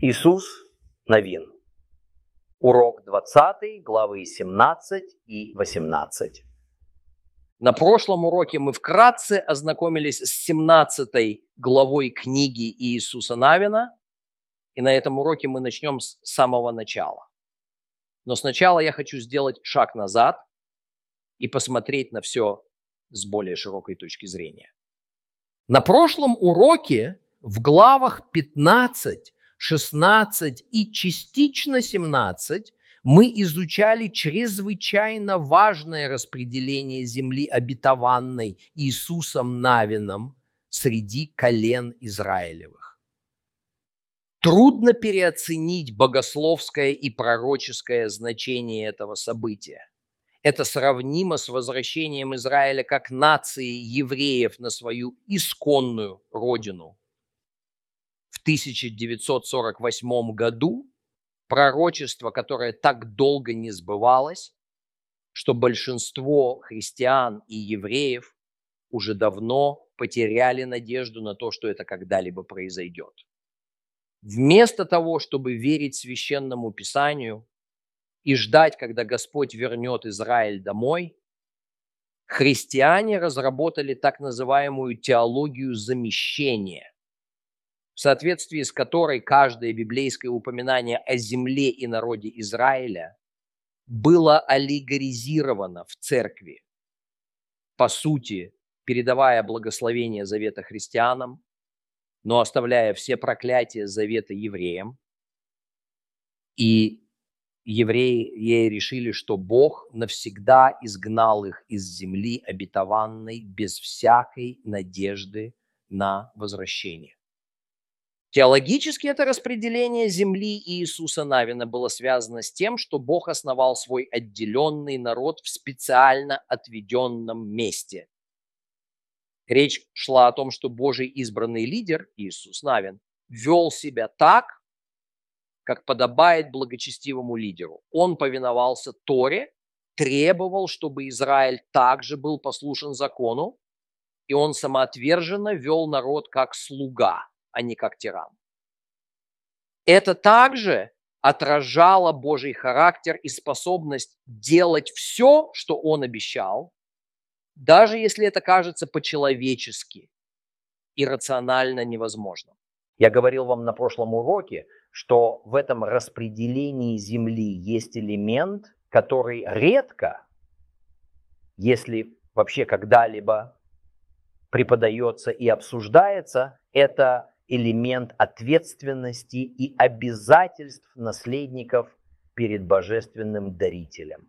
Иисус Навин. Урок 20, главы 17 и 18. На прошлом уроке мы вкратце ознакомились с 17 главой книги Иисуса Навина, и на этом уроке мы начнем с самого начала. Но сначала я хочу сделать шаг назад и посмотреть на все с более широкой точки зрения. На прошлом уроке в главах 15, 16 и частично 17 мы изучали чрезвычайно важное распределение земли обетованной Иисусом Навином среди колен Израилевых. Трудно переоценить богословское и пророческое значение этого события. Это сравнимо с возвращением Израиля как нации евреев на свою исконную родину. В 1948 году пророчество, которое так долго не сбывалось, что большинство христиан и евреев уже давно потеряли надежду на то, что это когда-либо произойдет. Вместо того, чтобы верить Священному Писанию и ждать, когда Господь вернет Израиль домой, христиане разработали так называемую теологию замещения, в соответствии с которой каждое библейское упоминание о земле и народе Израиля было аллегоризировано в церкви, по сути, передавая благословение завета христианам, но оставляя все проклятия завета евреям. И евреи решили, что Бог навсегда изгнал их из земли обетованной без всякой надежды на возвращение. Теологически это распределение земли Иисуса Навина было связано с тем, что Бог основал свой отделенный народ в специально отведенном месте. Речь шла о том, что Божий избранный лидер, Иисус Навин, вел себя так, как подобает благочестивому лидеру. Он повиновался Торе, требовал, чтобы Израиль также был послушен закону, и он самоотверженно вел народ как слуга, а не как тиран. Это также отражало Божий характер и способность делать все, что он обещал, даже если это кажется по-человечески и рационально невозможным. Я говорил вам на прошлом уроке, что в этом распределении земли есть элемент, который редко, если вообще когда-либо преподается и обсуждается, это элемент ответственности и обязательств наследников перед божественным дарителем.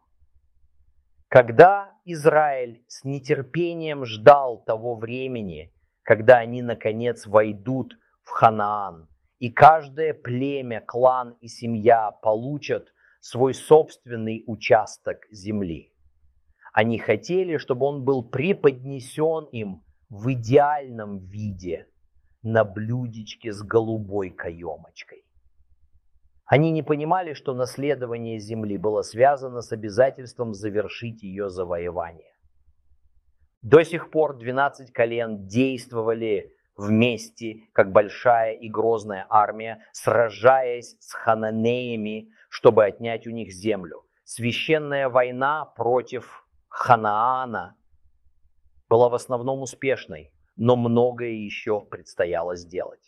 Когда Израиль с нетерпением ждал того времени, когда они наконец войдут в Ханаан, и каждое племя, клан и семья получат свой собственный участок земли, они хотели, чтобы он был преподнесен им в идеальном виде на блюдечке с голубой каемочкой. Они не понимали, что наследование земли было связано с обязательством завершить ее завоевание. До сих пор 12 колен действовали вместе, как большая и грозная армия, сражаясь с хананеями, чтобы отнять у них землю. Священная война против Ханаана была в основном успешной, но многое еще предстояло сделать.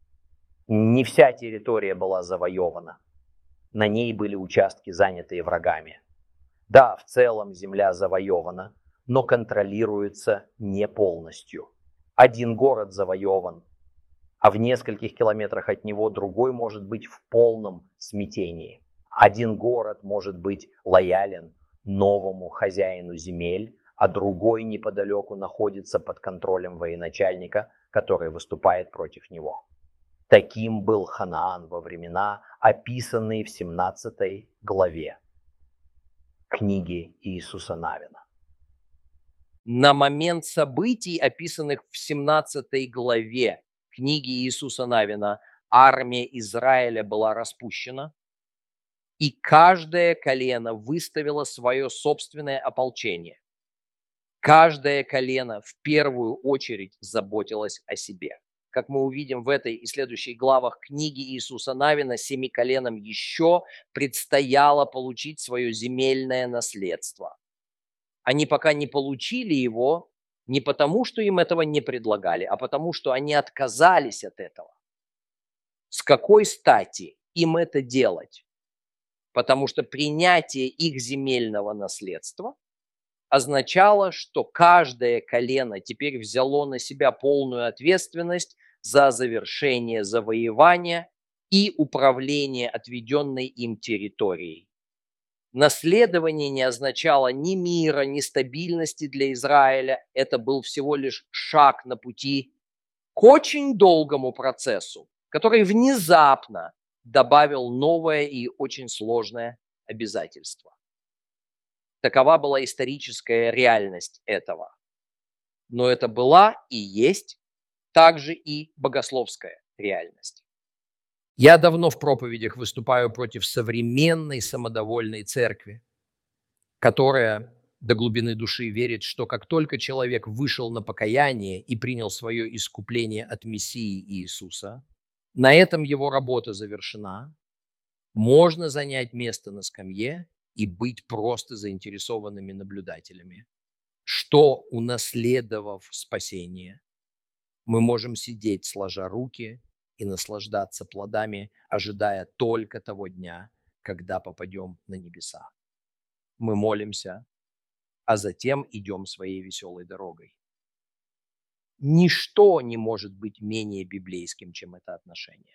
Не вся территория была завоевана. На ней были участки, занятые врагами. Да, в целом земля завоевана, но контролируется не полностью. Один город завоеван, а в нескольких километрах от него другой может быть в полном смятении. Один город может быть лоялен новому хозяину земель, а другой неподалеку находится под контролем военачальника, который выступает против него. Таким был Ханаан во времена, описанные в 17 главе книги Иисуса Навина. На момент событий, описанных в 17 главе книги Иисуса Навина, армия Израиля была распущена, и каждое колено выставило свое собственное ополчение. Каждое колено в первую очередь заботилось о себе. как мы увидим в этой и следующих главах книги Иисуса Навина, 7 коленам еще предстояло получить свое земельное наследство. Они пока не получили его не потому, что им этого не предлагали, а потому, что они отказались от этого. С какой стати им это делать? Потому что принятие их земельного наследства означало, что каждое колено теперь взяло на себя полную ответственность за завершение завоевания и управление отведенной им территорией. Наследование не означало ни мира, ни стабильности для Израиля. Это был всего лишь шаг на пути к очень долгому процессу, который внезапно добавил новое и очень сложное обязательство. Такова была историческая реальность этого. Но это была и есть также и богословская реальность. Я давно в проповедях выступаю против современной самодовольной церкви, которая до глубины души верит, что как только человек вышел на покаяние и принял свое искупление от Мессии Иисуса, на этом его работа завершена, можно занять место на скамье и быть просто заинтересованными наблюдателями, что, унаследовав спасение, мы можем сидеть, сложа руки, и наслаждаться плодами, ожидая только того дня, когда попадем на небеса. Мы молимся, а затем идем своей веселой дорогой. Ничто не может быть менее библейским, чем это отношение.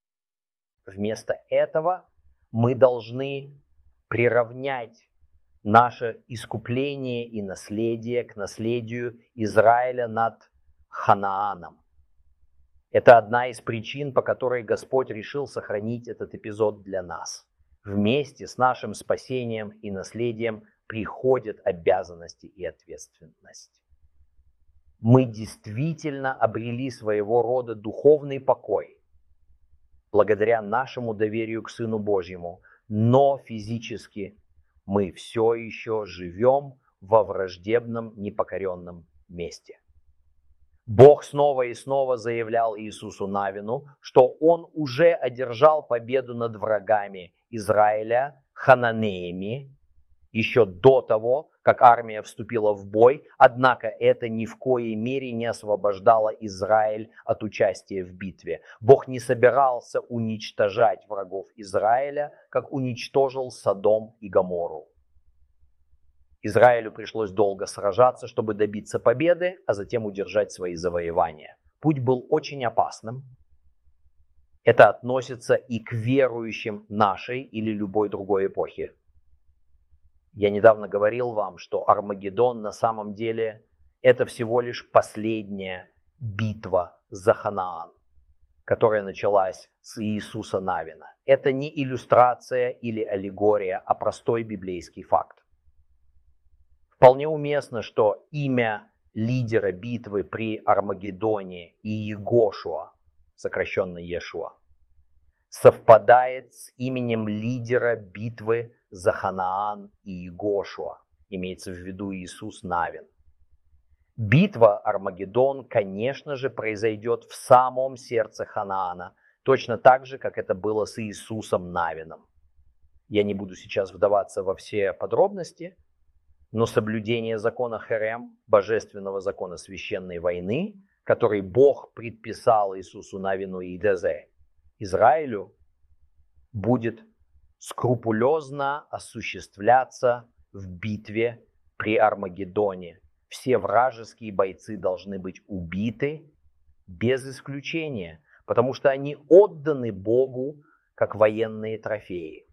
Вместо этого мы должны приравнять наше искупление и наследие к наследию Израиля над Ханааном. Это одна из причин, по которой Господь решил сохранить этот эпизод для нас. Вместе с нашим спасением и наследием приходят обязанности и ответственность. Мы действительно обрели своего рода духовный покой благодаря нашему доверию к Сыну Божьему, но физически мы все еще живем во враждебном, непокоренном месте. Бог снова и снова заявлял Иисусу Навину, что Он уже одержал победу над врагами Израиля, хананеями, еще до того, как армия вступила в бой, однако это ни в коей мере не освобождало Израиль от участия в битве. Бог не собирался уничтожать врагов Израиля, как уничтожил Содом и Гоморру. Израилю пришлось долго сражаться, чтобы добиться победы, а затем удержать свои завоевания. Путь был очень опасным. Это относится и к верующим нашей или любой другой эпохи. Я недавно говорил вам, что Армагеддон на самом деле это всего лишь последняя битва за Ханаан, которая началась с Иисуса Навина. Это не иллюстрация или аллегория, а простой библейский факт. Вполне уместно, что имя лидера битвы при Армагеддоне Иегошуа, сокращенно Иешуа, совпадает с именем лидера битвы за Ханаан Иегошуа, имеется в виду Иисус Навин. Битва Армагеддон, конечно же, произойдет в самом сердце Ханаана, точно так же, как это было с Иисусом Навином. Я не буду сейчас вдаваться во все подробности, но соблюдение закона Херем, божественного закона священной войны, который Бог предписал Иисусу Навину и Дезе, Израилю, будет скрупулезно осуществляться в битве при Армагеддоне. Все вражеские бойцы должны быть убиты без исключения, потому что они отданы Богу как военные трофеи.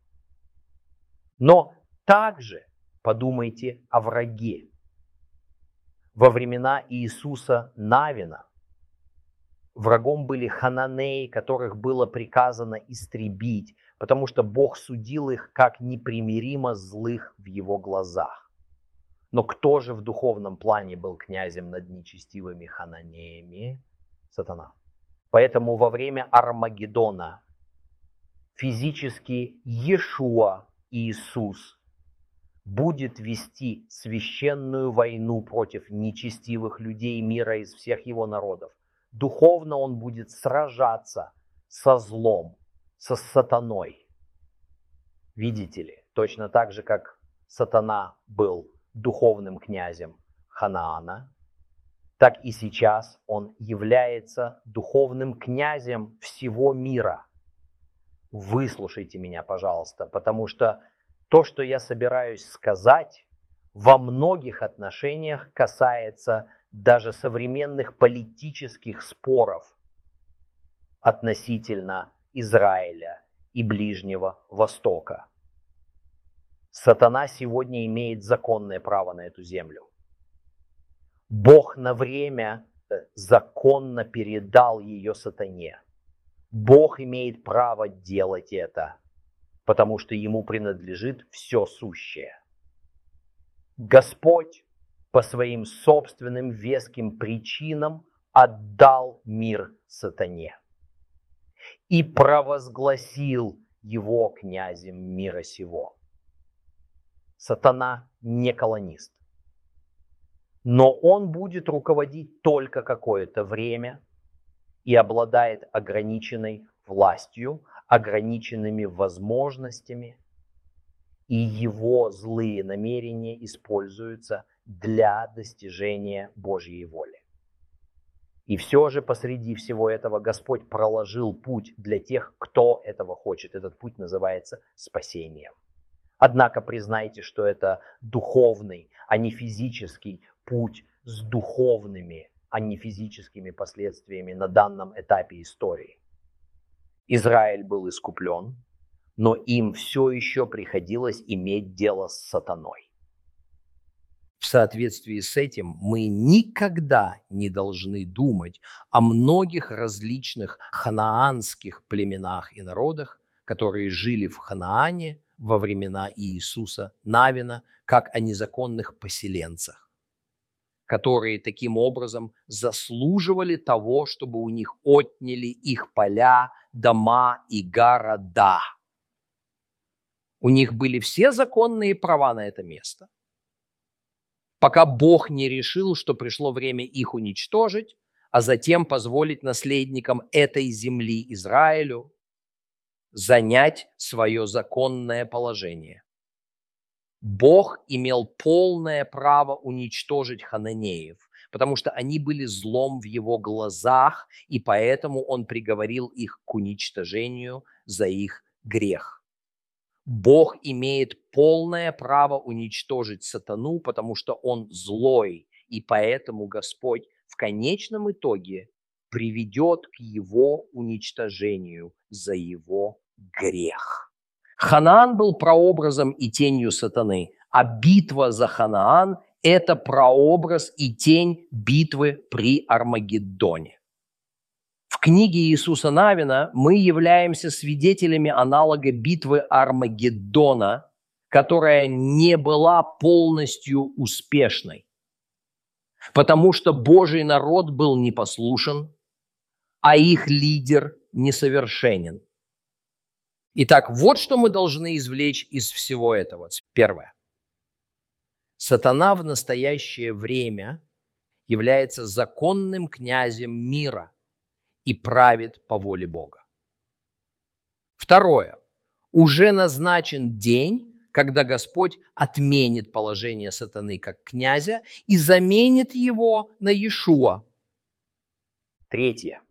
Но также подумайте о враге. Во времена Иисуса Навина врагом были хананеи, которых было приказано истребить, потому что Бог судил их как непримиримо злых в его глазах. Но кто же в духовном плане был князем над нечестивыми хананеями? Сатана. Поэтому во время Армагеддона физически Иешуа, Иисус, будет вести священную войну против нечестивых людей мира из всех его народов. духовно он будет сражаться со злом, со сатаной. Видите ли, точно так же, как сатана был духовным князем Ханаана, так и сейчас он является духовным князем всего мира. Выслушайте меня, пожалуйста, потому что то, что я собираюсь сказать, во многих отношениях касается даже современных политических споров относительно Израиля и Ближнего Востока. Сатана сегодня имеет законное право на эту землю. Бог на время законно передал ее сатане. Бог имеет право делать это, потому что ему принадлежит все сущее. Господь по своим собственным веским причинам отдал мир сатане и провозгласил его князем мира сего. Сатана не колонист, но он будет руководить только какое-то время и обладает ограниченной властью, ограниченными возможностями, и его злые намерения используются для достижения Божьей воли. И все же посреди всего этого Господь проложил путь для тех, кто этого хочет. Этот путь называется спасением. Однако признайте, что это духовный, а не физический путь с духовными, а не физическими последствиями на данном этапе истории. Израиль был искуплен, но им все еще приходилось иметь дело с сатаной. В соответствии с этим мы никогда не должны думать о многих различных ханаанских племенах и народах, которые жили в Ханаане во времена Иисуса Навина, как о незаконных поселенцах, которые таким образом заслуживали того, чтобы у них отняли их поля, дома и города. У них были все законные права на это место, пока Бог не решил, что пришло время их уничтожить, а затем позволить наследникам этой земли Израилю занять свое законное положение. Бог имел полное право уничтожить хананеев, потому что они были злом в его глазах, и поэтому он приговорил их к уничтожению за их грех. Бог имеет полное право уничтожить сатану, потому что он злой, и поэтому Господь в конечном итоге приведет к его уничтожению за его грех. Ханаан был прообразом и тенью сатаны, а битва за Ханаан – это прообраз и тень битвы при Армагеддоне. В книге Иисуса Навина мы являемся свидетелями аналога битвы Армагеддона, которая не была полностью успешной, потому что Божий народ был непослушен, а их лидер несовершенен. Итак, вот что мы должны извлечь из всего этого. Первое. Сатана в настоящее время является законным князем мира и правит по воле Бога. Второе. Уже назначен день, когда Господь отменит положение сатаны как князя и заменит его на Иешуа. Третье.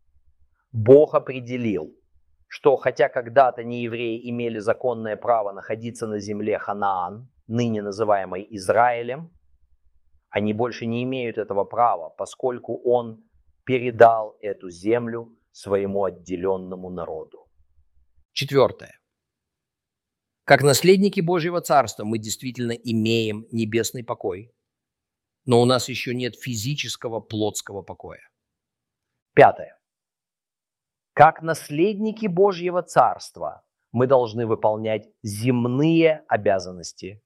Бог определил, что хотя когда-то неевреи имели законное право находиться на земле Ханаан, ныне называемой Израилем, они больше не имеют этого права, поскольку он передал эту землю своему отделенному народу. Четвертое. Как наследники Божьего Царства мы действительно имеем небесный покой, но у нас еще нет физического плотского покоя. Пятое. Как наследники Божьего Царства мы должны выполнять земные обязанности.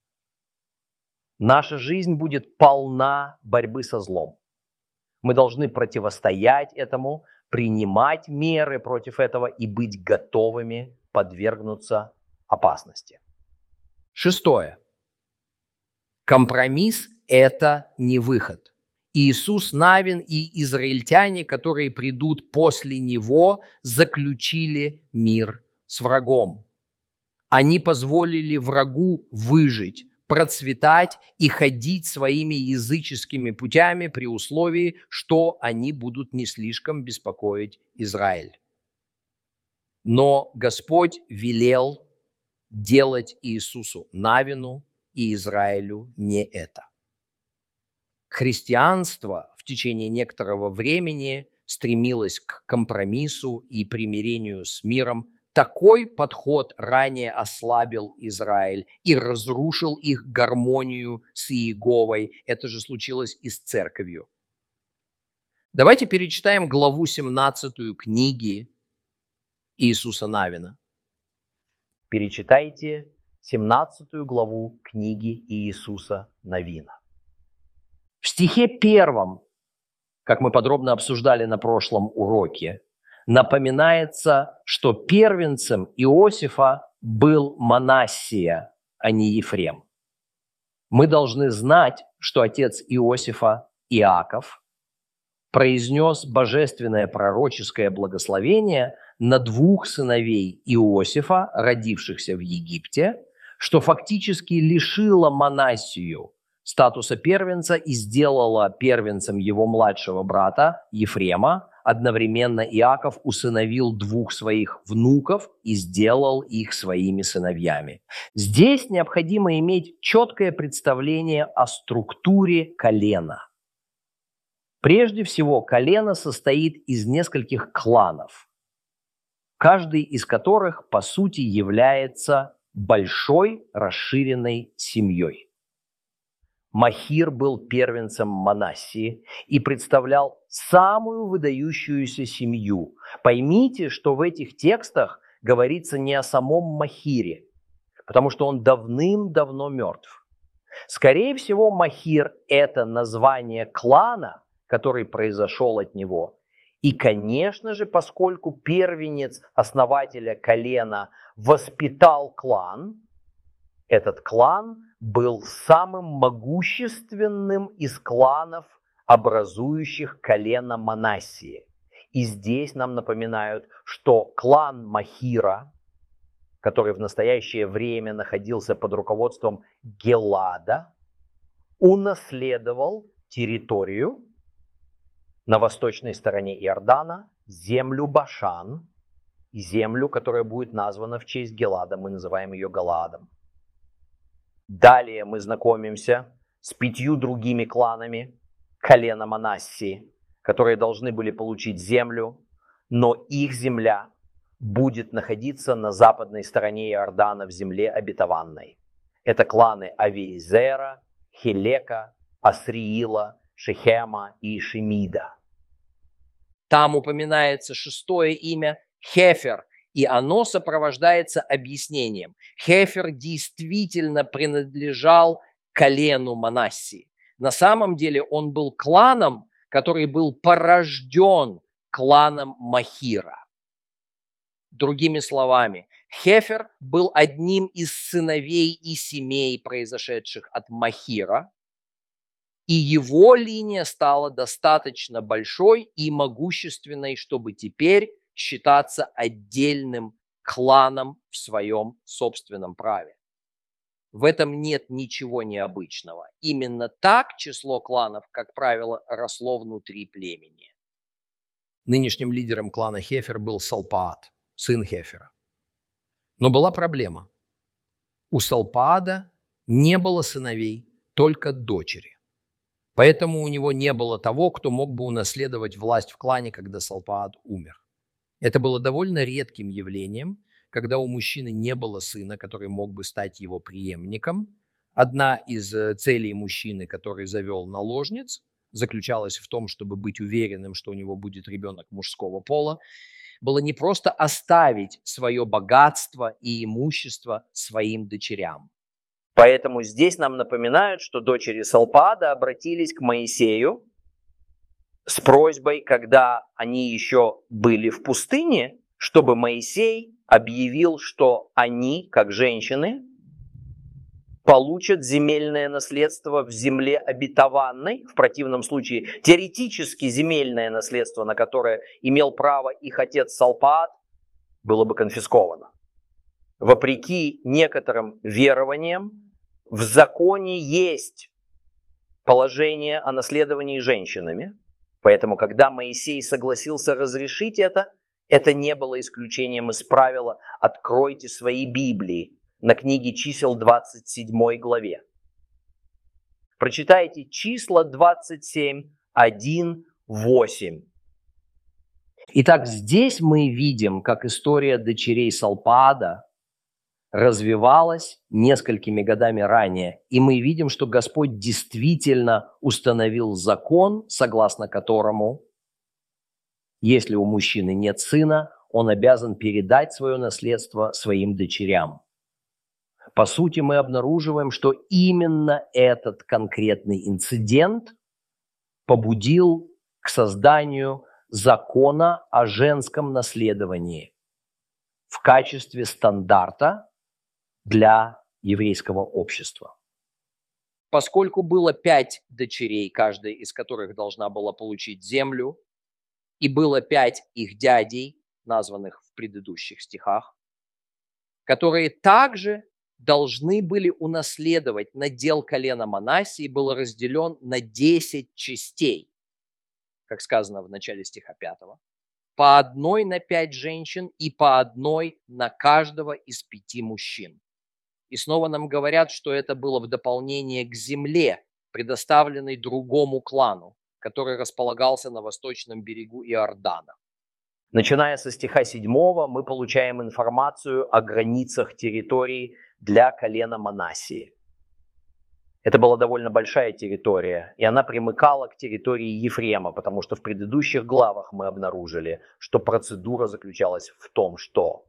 Наша жизнь будет полна борьбы со злом. Мы должны противостоять этому, принимать меры против этого и быть готовыми подвергнуться опасности. Шестое. Компромисс – это не выход. Иисус Навин и израильтяне, которые придут после него, заключили мир с врагом. Они позволили врагу выжить, процветать и ходить своими языческими путями при условии, что они будут не слишком беспокоить Израиль. Но Господь велел делать Иисусу Навину и Израилю не это. Христианство в течение некоторого времени стремилось к компромиссу и примирению с миром. Такой подход ранее ослабил Израиль и разрушил их гармонию с Иеговой. Это же случилось и с церковью. Давайте перечитаем главу 17 книги Иисуса Навина. Перечитайте 17 главу книги Иисуса Навина. В стихе 1, как мы подробно обсуждали на прошлом уроке, напоминается, что первенцем Иосифа был Манассия, а не Ефрем. Мы должны знать, что отец Иосифа, Иаков, произнес божественное пророческое благословение на 2 сыновей Иосифа, родившихся в Египте, что фактически лишило Манассию статуса первенца и сделала первенцем его младшего брата Ефрема. Одновременно Иаков усыновил 2 своих внуков и сделал их своими сыновьями. Здесь необходимо иметь четкое представление о структуре колена. Прежде всего, колено состоит из нескольких кланов, каждый из которых, по сути, является большой расширенной семьей. Махир был первенцем Манассии и представлял самую выдающуюся семью. Поймите, что в этих текстах говорится не о самом Махире, потому что он давным-давно мертв. Скорее всего, Махир – это название клана, который произошел от него. И, конечно же, поскольку первенец основателя колена воспитал клан, этот клан был самым могущественным из кланов, образующих колено Манассии. И здесь нам напоминают, что клан Махира, который в настоящее время находился под руководством Гелада, унаследовал территорию на восточной стороне Иордана, землю Башан, и землю, которая будет названа в честь Гелада, мы называем ее Галаадом. Далее мы знакомимся с 5 другими кланами колена Манассии, которые должны были получить землю, но их земля будет находиться на западной стороне Иордана в земле обетованной. Это кланы Авиезера, Хелека, Асриила, Шехема и Шемида. Там упоминается 6-е имя Хефер, и оно сопровождается объяснением. Хефер действительно принадлежал колену Манассии. На самом деле он был кланом, который был порожден кланом Махира. Другими словами, Хефер был одним из сыновей и семей, произошедших от Махира, и его линия стала достаточно большой и могущественной, чтобы теперь считаться отдельным кланом в своем собственном праве. В этом нет ничего необычного. Именно так число кланов, как правило, росло внутри племени. Нынешним лидером клана Хефер был Салпаад, сын Хефера. Но была проблема. У Салпаада не было сыновей, только дочери. Поэтому у него не было того, кто мог бы унаследовать власть в клане, когда Салпаад умер. Это было довольно редким явлением, когда у мужчины не было сына, который мог бы стать его преемником. Одна из целей мужчины, который завел наложниц, заключалась в том, чтобы быть уверенным, что у него будет ребенок мужского пола, было не просто оставить свое богатство и имущество своим дочерям. Поэтому здесь нам напоминают, что дочери Салпаада обратились к Моисею с просьбой, когда они еще были в пустыне, чтобы Моисей объявил, что они, как женщины, получат земельное наследство в земле обетованной, в противном случае теоретически земельное наследство, на которое имел право их отец Салпаат, было бы конфисковано. Вопреки некоторым верованиям, в законе есть положение о наследовании женщинами, поэтому когда Моисей согласился разрешить это не было исключением из правила «Откройте свои Библии» на книге чисел 27 главе. Прочитайте числа 27, 1, 8. Итак, здесь мы видим, как история дочерей Салпаада развивалась несколькими годами ранее. И мы видим, что Господь действительно установил закон, согласно которому, если у мужчины нет сына, он обязан передать свое наследство своим дочерям. По сути, мы обнаруживаем, что именно этот конкретный инцидент побудил к созданию закона о женском наследовании в качестве стандарта для еврейского общества. Поскольку было 5 дочерей, каждая из которых должна была получить землю, и было 5 их дядей, названных в предыдущих стихах, которые также должны были унаследовать надел колена Манассии, был разделен на 10 частей, как сказано в начале стиха 5, по одной на 5 женщин и по одной на каждого из 5 мужчин. И снова нам говорят, что это было в дополнение к земле, предоставленной другому клану, который располагался на восточном берегу Иордана. Начиная со стиха 7 мы получаем информацию о границах территории для колена Манассии. Это была довольно большая территория, и она примыкала к территории Ефрема, потому что в предыдущих главах мы обнаружили, что процедура заключалась в том, что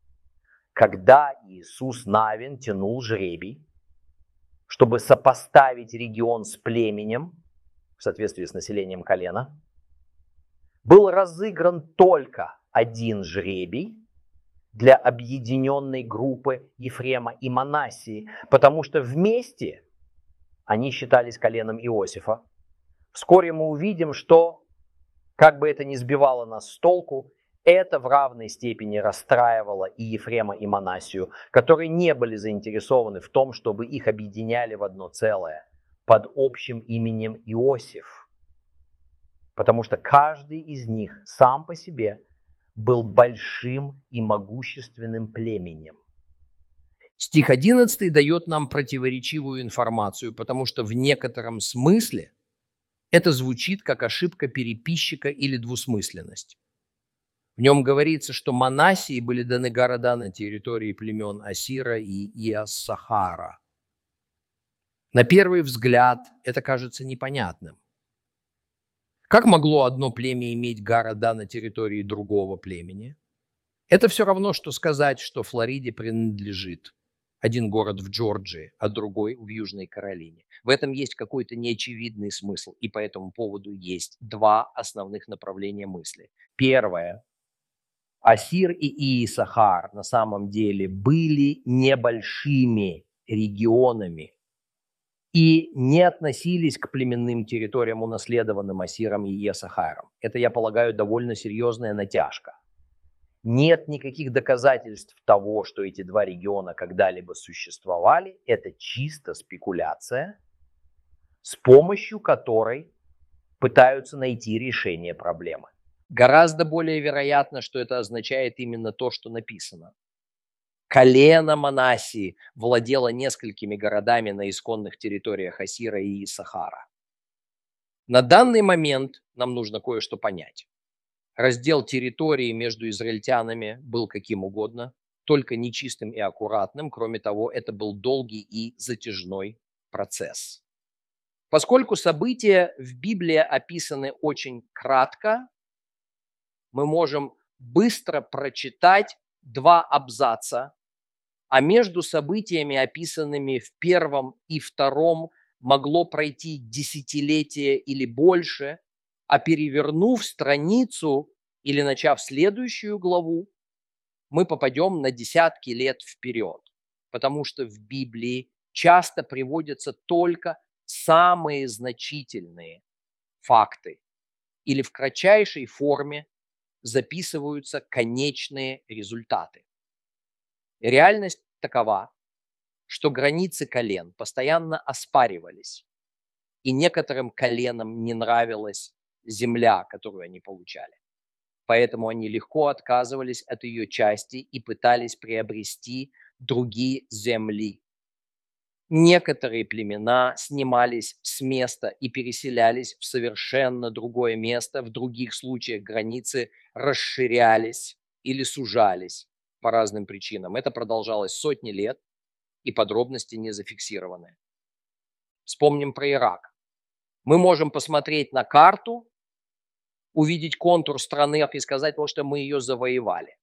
когда Иисус Навин тянул жребий, чтобы сопоставить регион с племенем, в соответствии с населением колена, был разыгран только один жребий для объединенной группы Ефрема и Манассии, потому что вместе они считались коленом Иосифа. Вскоре мы увидим, что, как бы это ни сбивало нас с толку, это в равной степени расстраивало и Ефрема, и Манассию, которые не были заинтересованы в том, чтобы их объединяли в одно целое под общим именем Иосиф. Потому что каждый из них сам по себе был большим и могущественным племенем. Стих 11 дает нам противоречивую информацию, потому что в некотором смысле это звучит как ошибка переписчика или двусмысленность. В нем говорится, что Манассии были даны города на территории племен Асира и Иассахара. На первый взгляд это кажется непонятным. Как могло одно племя иметь города на территории другого племени? Это все равно, что сказать, что Флориде принадлежит один город в Джорджии, а другой в Южной Каролине. В этом есть какой-то неочевидный смысл, и по этому поводу есть два основных направления мысли. Первое. Асир и Иисахар на самом деле были небольшими регионами и не относились к племенным территориям, унаследованным Асиром и Иисахаром. Это, я полагаю, довольно серьезная натяжка. Нет никаких доказательств того, что эти два региона когда-либо существовали. Это чисто спекуляция, с помощью которой пытаются найти решение проблемы. Гораздо более вероятно, что это означает именно то, что написано. Колено Манассии владело несколькими городами на исконных территориях Асира и Иисахара. На данный момент нам нужно кое-что понять. Раздел территории между израильтянами был каким угодно, только нечистым и аккуратным. Кроме того, это был долгий и затяжной процесс. Поскольку события в Библии описаны очень кратко, мы можем быстро прочитать два абзаца, а между событиями, описанными в первом и втором, могло пройти десятилетие или больше, а перевернув страницу или начав следующую главу, мы попадем на десятки лет вперед, потому что в Библии часто приводятся только самые значительные факты или в кратчайшей форме записываются конечные результаты. Реальность такова, что границы колен постоянно оспаривались, и некоторым коленам не нравилась земля, которую они получали. Поэтому они легко отказывались от ее части и пытались приобрести другие земли. Некоторые племена снимались с места и переселялись в совершенно другое место. В других случаях границы расширялись или сужались по разным причинам. Это продолжалось сотни лет, и подробности не зафиксированы. Вспомним про Ирак. Мы можем посмотреть на карту, увидеть контур страны и сказать, что мы ее завоевали.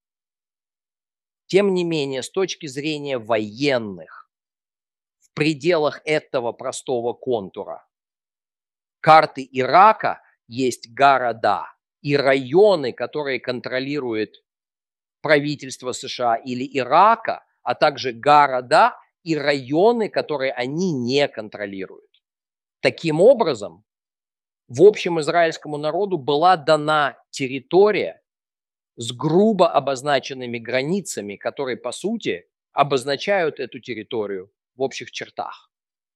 Тем не менее, с точки зрения военных, в пределах этого простого контура карты Ирака есть города и районы, которые контролирует правительство США или Ирака, а также города и районы, которые они не контролируют. Таким образом, в общем израильскому народу была дана территория с грубо обозначенными границами, которые, по сути, обозначают эту территорию в общих чертах.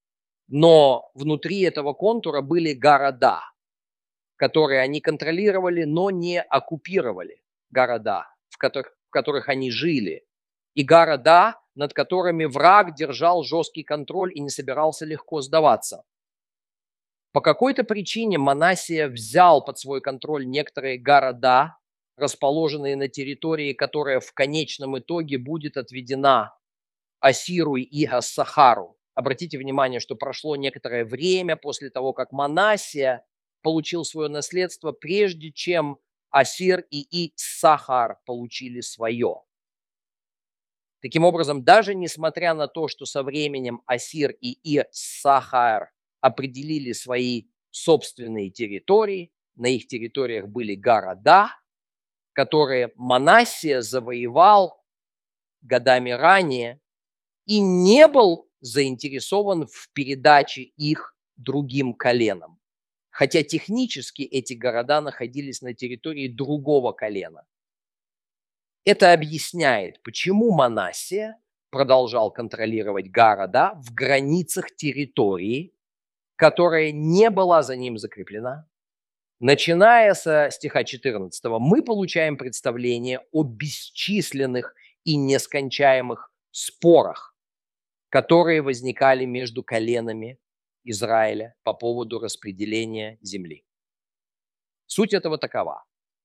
Но внутри этого контура были города, которые они контролировали, но не оккупировали города, в которых они жили, и города, над которыми враг держал жесткий контроль и не собирался легко сдаваться. По какой-то причине Манассия взял под свой контроль некоторые города, расположенные на территории, которая в конечном итоге будет отведена Ассиру и Иго-Сахару. Обратите внимание, что прошло некоторое время после того, как Манассия получил свое наследство, прежде чем Ассир и Иссахар получили свое. Таким образом, даже несмотря на то, что со временем Ассир и Иссахар определили свои собственные территории, на их территориях были города, которые Манассия завоевал годами ранее и не был заинтересован в передаче их другим коленам. Хотя технически эти города находились на территории другого колена. Это объясняет, почему Манассия продолжал контролировать города в границах территории, которая не была за ним закреплена. Начиная со стиха 14, мы получаем представление о бесчисленных и нескончаемых спорах, которые возникали между коленами Израиля по поводу распределения земли. Суть этого такова.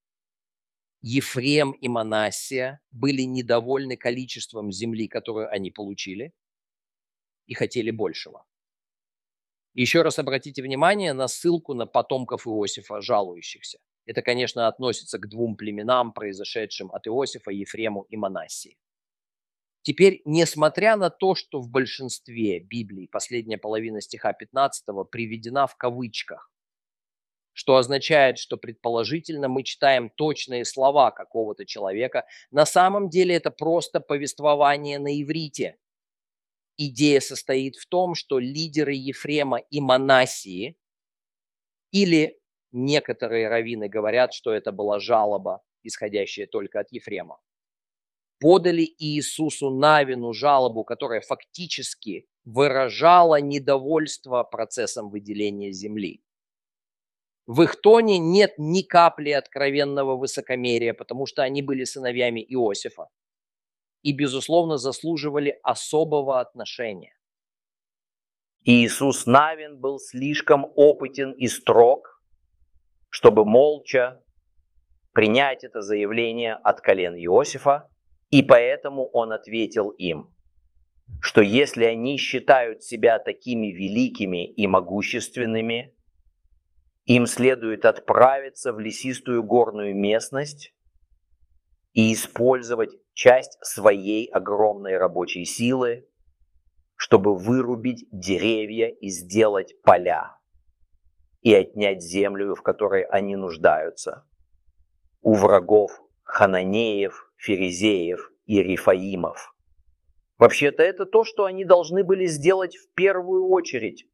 Ефрем и Манассия были недовольны количеством земли, которую они получили, и хотели большего. Еще раз обратите внимание на ссылку на потомков Иосифа, жалующихся. Это, конечно, относится к двум племенам, произошедшим от Иосифа, Ефрему и Манассии. Теперь, несмотря на то, что в большинстве Библий последняя половина стиха 15 приведена в кавычках, что означает, что предположительно мы читаем точные слова какого-то человека, на самом деле это просто повествование на иврите. Идея состоит в том, что лидеры Ефрема и Манассии, или некоторые раввины говорят, что это была жалоба, исходящая только от Ефрема, подали Иисусу Навину жалобу, которая фактически выражала недовольство процессом выделения земли. В их тоне нет ни капли откровенного высокомерия, потому что они были сыновьями Иосифа и, безусловно, заслуживали особого отношения. Иисус Навин был слишком опытен и строг, чтобы молча принять это заявление от колен Иосифа, и поэтому он ответил им, что если они считают себя такими великими и могущественными, им следует отправиться в лесистую горную местность и использовать часть своей огромной рабочей силы, чтобы вырубить деревья и сделать поля и отнять землю, в которой они нуждаются, у врагов Хананеев, Ферезеев и Рифаимов, Вообще-то это то, что они должны были сделать в первую очередь.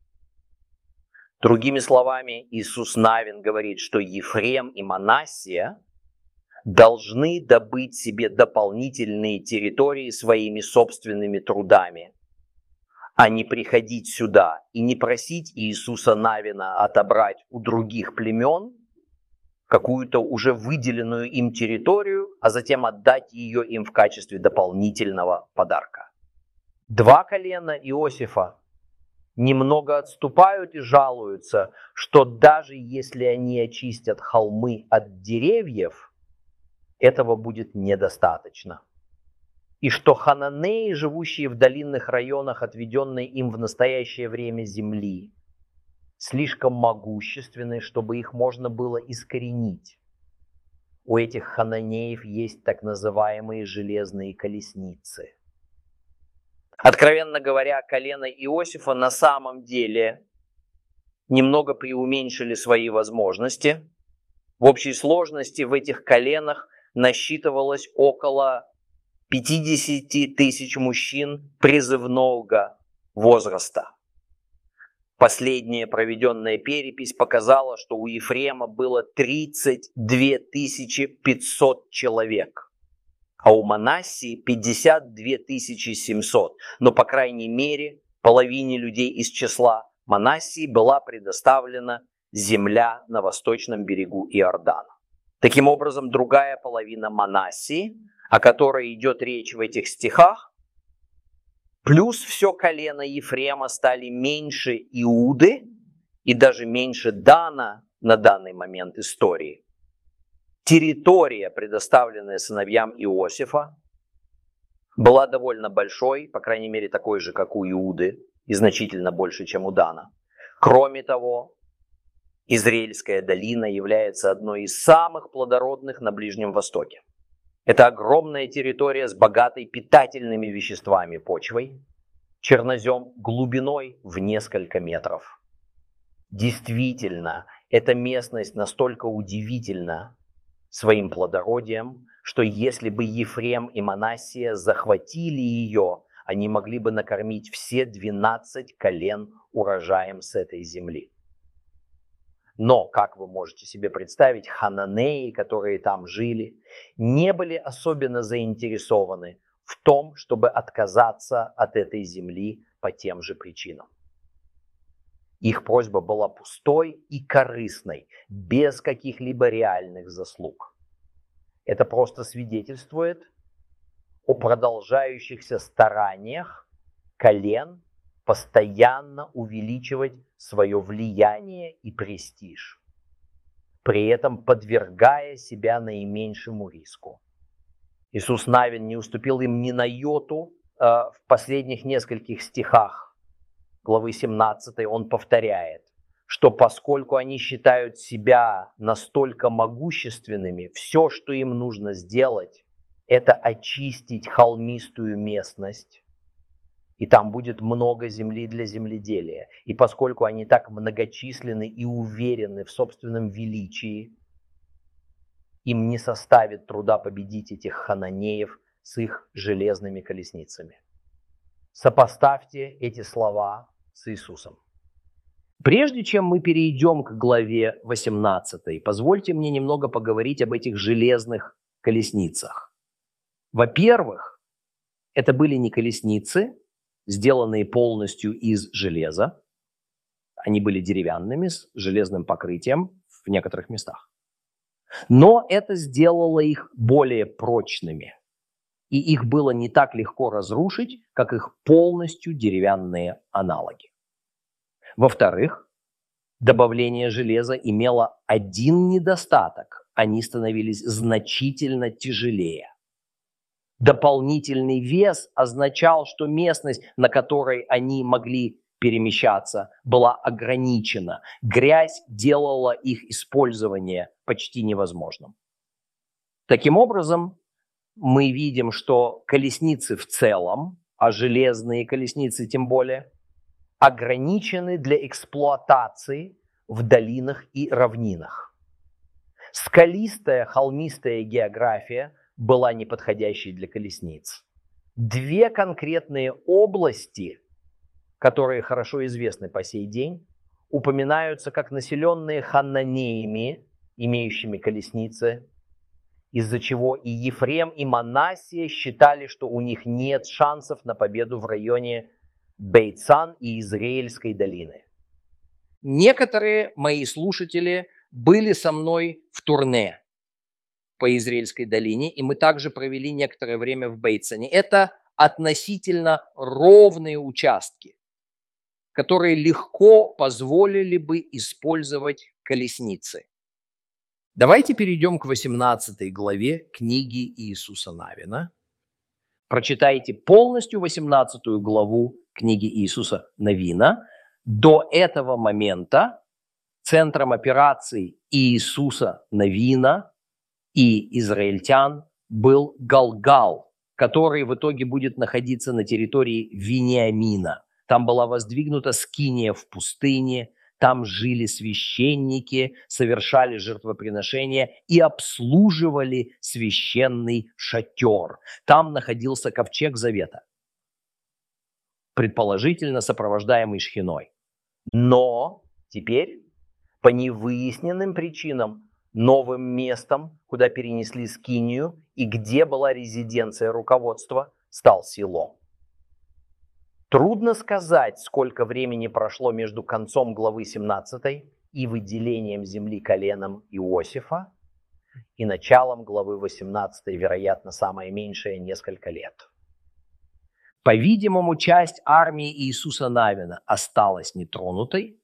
Другими словами, Иисус Навин говорит, что Ефрем и Манассия должны добыть себе дополнительные территории своими собственными трудами, а не приходить сюда и не просить Иисуса Навина отобрать у других племен какую-то уже выделенную им территорию, а затем отдать ее им в качестве дополнительного подарка. Два колена Иосифа немного отступают и жалуются, что даже если они очистят холмы от деревьев, этого будет недостаточно. И что хананеи, живущие в долинных районах, отведенной им в настоящее время земли, слишком могущественны, чтобы их можно было искоренить. У этих хананеев есть так называемые железные колесницы. Откровенно говоря, колено Иосифа на самом деле немного преуменьшили свои возможности. В общей сложности в этих коленах насчитывалось около 50 тысяч мужчин призывного возраста. Последняя проведенная перепись показала, что у Ефрема было 32 500 человек, а у Манассии 52 700. Но, по крайней мере, половине людей из числа Манассии была предоставлена земля на восточном берегу Иордана. Таким образом, другая половина Манассии, о которой идет речь в этих стихах, плюс все колено Ефрема стали меньше Иуды и даже меньше Дана на данный момент истории. Территория, предоставленная сыновьям Иосифа, была довольно большой, по крайней мере такой же, как у Иуды, и значительно больше, чем у Дана. Кроме того, Израильская долина является одной из самых плодородных на Ближнем Востоке. Это огромная территория с богатой питательными веществами почвой, чернозем глубиной в несколько метров. Действительно, эта местность настолько удивительна своим плодородием, что если бы Ефрем и Манассия захватили ее, они могли бы накормить все 12 колен урожаем с этой земли. Но, как вы можете себе представить, хананеи, которые там жили, не были особенно заинтересованы в том, чтобы отказаться от этой земли по тем же причинам. Их просьба была пустой и корыстной, без каких-либо реальных заслуг. Это просто свидетельствует о продолжающихся стараниях колен постоянно увеличивать свое влияние и престиж, при этом подвергая себя наименьшему риску. Иисус Навин не уступил им ни на йоту. В последних нескольких стихах главы 17 он повторяет, что поскольку они считают себя настолько могущественными, все, что им нужно сделать, это очистить холмистую местность, и там будет много земли для земледелия. И поскольку они так многочисленны и уверены в собственном величии, им не составит труда победить этих хананеев с их железными колесницами. Сопоставьте эти слова с Иисусом. Прежде чем мы перейдем к главе 18, позвольте мне немного поговорить об этих железных колесницах. Во-первых, это были не колесницы, сделанные полностью из железа. Они были деревянными, с железным покрытием в некоторых местах. Но это сделало их более прочными. И их было не так легко разрушить, как их полностью деревянные аналоги. Во-вторых, добавление железа имело один недостаток. Они становились значительно тяжелее. Дополнительный вес означал, что местность, на которой они могли перемещаться, была ограничена. Грязь делала их использование почти невозможным. Таким образом, мы видим, что колесницы в целом, а железные колесницы тем более, ограничены для эксплуатации в долинах и равнинах. Скалистая, холмистая география была неподходящей для колесниц. Две конкретные области, которые хорошо известны по сей день, упоминаются как населенные хананеями, имеющими колесницы, из-за чего и Ефрем, и Манассия считали, что у них нет шансов на победу в районе Бейцан и Израильской долины. Некоторые мои слушатели были со мной в турне по Израильской долине, и мы также провели некоторое время в Бейцане. Это относительно ровные участки, которые легко позволили бы использовать колесницы. Давайте перейдем к 18 главе книги Иисуса Навина. Прочитайте полностью 18 главу книги Иисуса Навина. До этого момента центром операций Иисуса Навина и израильтян был Галгал, который в итоге будет находиться на территории Вениамина. Там была воздвигнута скиния в пустыне, там жили священники, совершали жертвоприношения и обслуживали священный шатер. Там находился ковчег завета, предположительно сопровождаемый шхиной. Но теперь, по невыясненным причинам, новым местом, куда перенесли скинию и где была резиденция руководства, стал Силом. Трудно сказать, сколько времени прошло между концом главы 17 и выделением земли коленом Иосифа, и началом главы 18, вероятно, самое меньшее несколько лет. По-видимому, часть армии Иисуса Навина осталась нетронутой.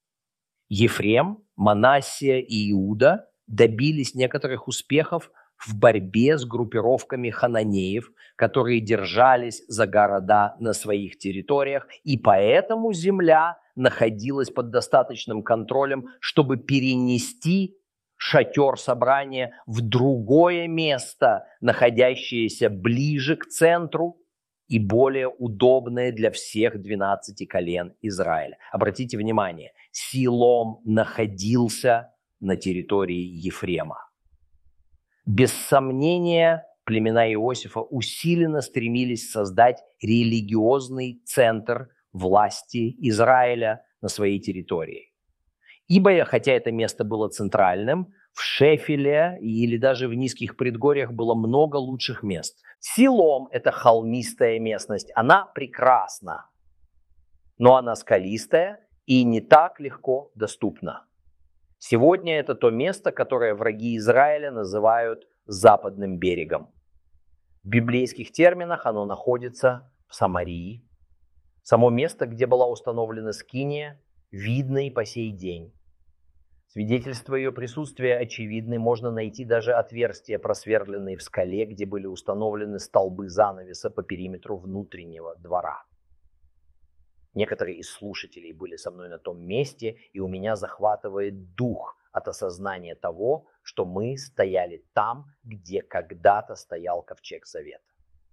Ефрем, Манассия и Иуда добились некоторых успехов в борьбе с группировками хананеев, которые держались за города на своих территориях, и поэтому земля находилась под достаточным контролем, чтобы перенести шатер собрания в другое место, находящееся ближе к центру и более удобное для всех 12 колен Израиля. Обратите внимание, Силом находился на территории Ефрема. Без сомнения, племена Иосифа усиленно стремились создать религиозный центр власти Израиля на своей территории. Ибо, хотя это место было центральным, в Шефеле или даже в низких предгорьях было много лучших мест. Силом – это холмистая местность, она прекрасна, но она скалистая и не так легко доступна. Сегодня это то место, которое враги Израиля называют западным берегом. В библейских терминах оно находится в Самарии. Само место, где была установлена скиния, видно и по сей день. Свидетельства ее присутствия очевидны, можно найти даже отверстия, просверленные в скале, где были установлены столбы занавеса по периметру внутреннего двора. Некоторые из слушателей были со мной на том месте, и у меня захватывает дух от осознания того, что мы стояли там, где когда-то стоял ковчег завета.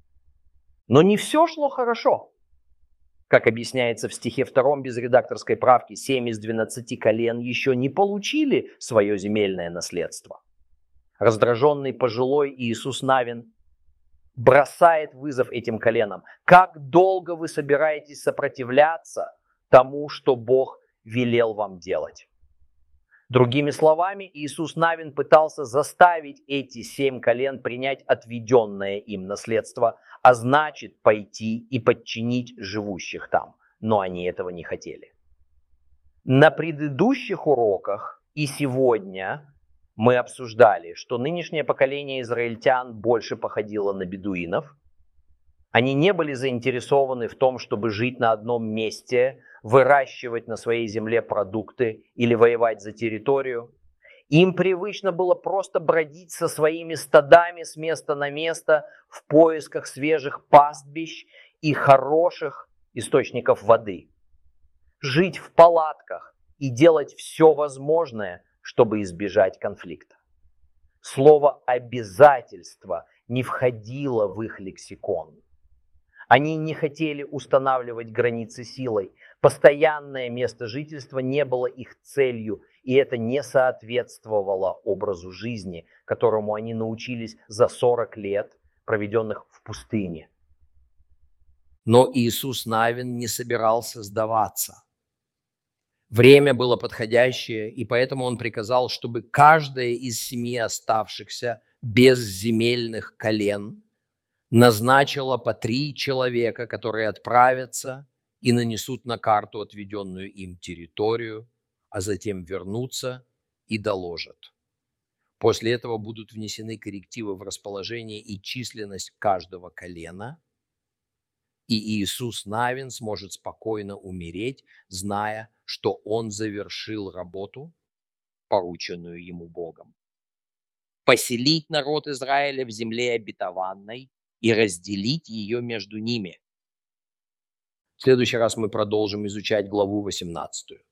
Но не все шло хорошо. Как объясняется в стихе 2 без редакторской правки, 7 из 12 колен еще не получили свое земельное наследство. Раздраженный пожилой Иисус Навин бросает вызов этим коленам. Как долго вы собираетесь сопротивляться тому, что Бог велел вам делать? Другими словами, Иисус Навин пытался заставить эти 7 колен принять отведенное им наследство, а значит пойти и подчинить живущих там. Но они этого не хотели. На предыдущих уроках и сегодня мы обсуждали, что нынешнее поколение израильтян больше походило на бедуинов. Они не были заинтересованы в том, чтобы жить на одном месте, выращивать на своей земле продукты или воевать за территорию. Им привычно было просто бродить со своими стадами с места на место в поисках свежих пастбищ и хороших источников воды. Жить в палатках и делать все возможное, чтобы избежать конфликта. Слово «обязательство» не входило в их лексикон. Они не хотели устанавливать границы силой. Постоянное место жительства не было их целью, и это не соответствовало образу жизни, которому они научились за 40 лет, проведенных в пустыне. Но Иисус Навин не собирался сдаваться. Время было подходящее, и поэтому он приказал, чтобы каждая из 7 оставшихся безземельных колен назначила по 3 человека, которые отправятся и нанесут на карту отведенную им территорию, а затем вернутся и доложат. После этого будут внесены коррективы в расположение и численность каждого колена, и Иисус Навин сможет спокойно умереть, зная, что он завершил работу, порученную ему Богом. Поселить народ Израиля в земле обетованной и разделить ее между ними. В следующий раз мы продолжим изучать главу 18.